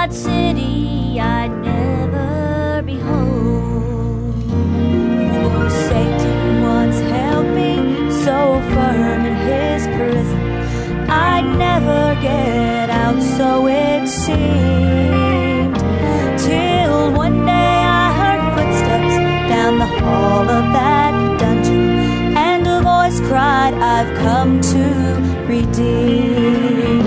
that city I'd never be home. Though Satan once held me so firm in his prison, I'd never get out, so it seemed. Till one day I heard footsteps down the hall of that dungeon, and a voice cried, I've come to redeem.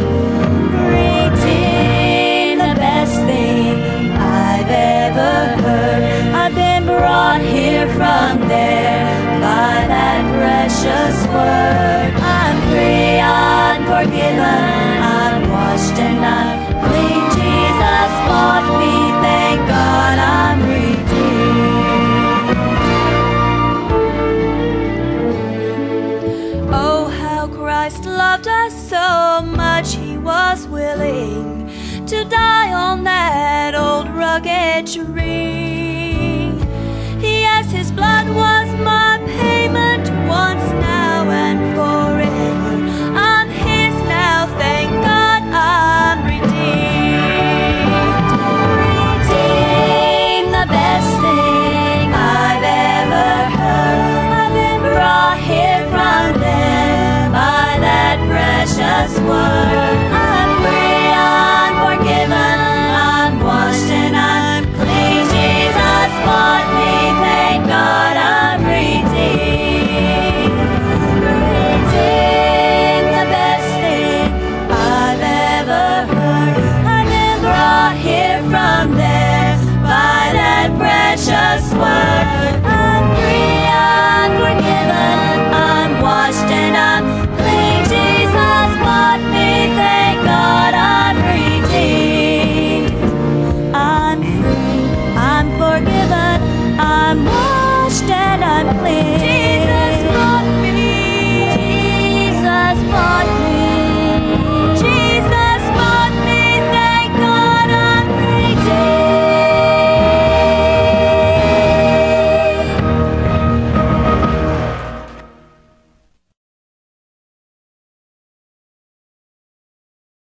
Redeem, the best thing I've ever heard. I've been brought here from there by that precious word. I'm free, I'm forgiven, I'm washed and I'm clean. Jesus bought me, thank God I'm redeemed. Oh, how Christ loved us so much, he was willing to die on that old rugged tree. Yes, his blood was